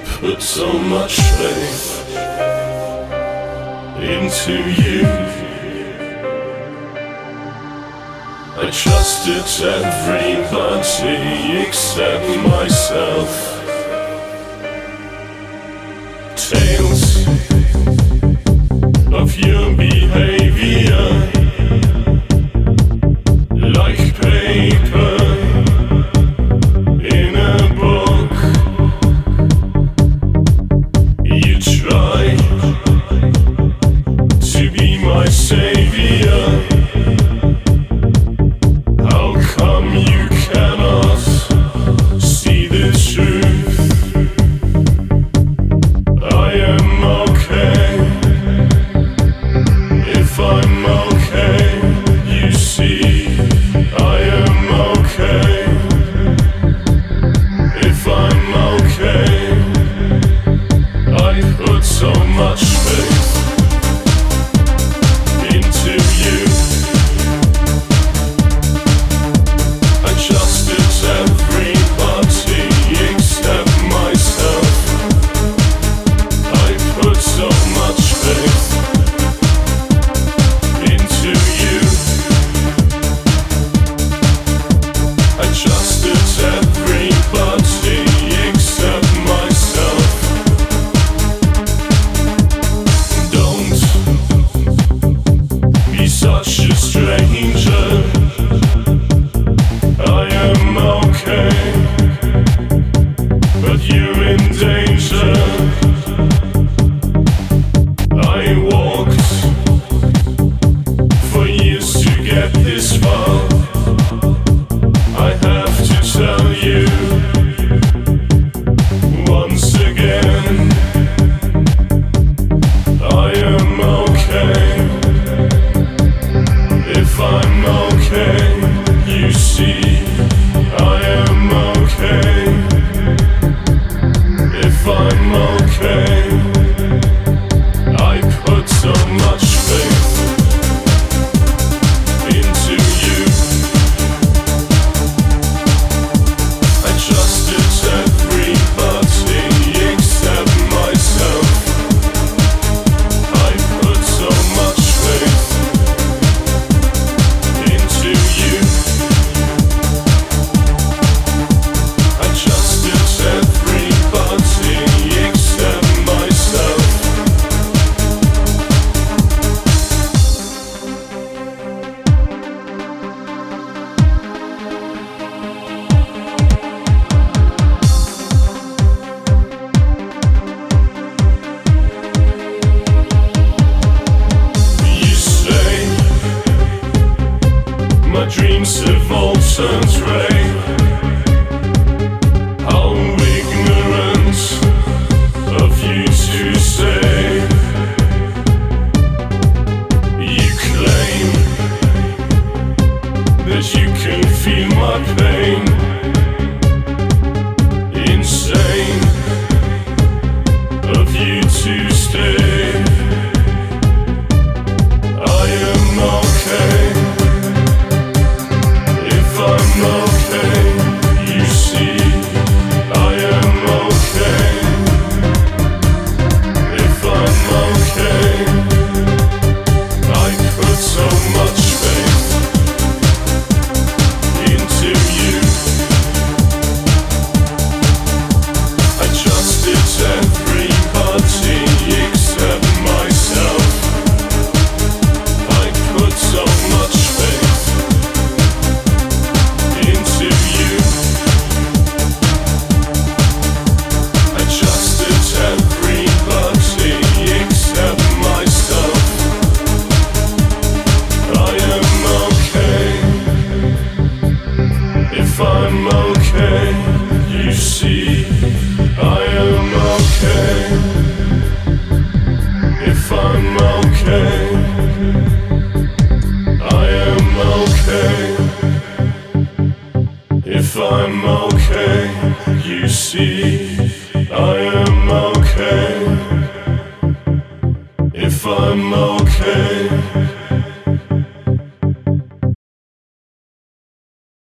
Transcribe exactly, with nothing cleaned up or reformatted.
put so much faith into you. I trusted everybody except myself. Tales of your behavior, like paper in a book. You try to be my savior. How come you cannot see the truth? I am okay if I'm okay. You see, I am okay if I'm okay. I put so much faith into you. I trusted everybody except myself. I put so much faith into you. I trusted everybody except myself. Don't be such a stranger. I am okay, but you're in danger. I walked for years to get this far. I have to tell you once again, I am okay if I'm okay. You see, I am okay if I'm okay. I put so much faith into you. I trusted everybody except myself. I put so much faith into you. I trusted everybody except myself. You say my dreams have all turned grey. How ignorant of you to say. You claim that you can feel my pain. Insane of you to stay. I am okay if I'm okay. You see, I am okay if I'm okay. I put so much faith into you. I trusted everybody except myself. I put so much faith into you. I trusted everybody except myself. I am okay if I'm okay. You see, I am okay if I'm okay. I am okay if I'm okay. You see, I am okay if I'm okay.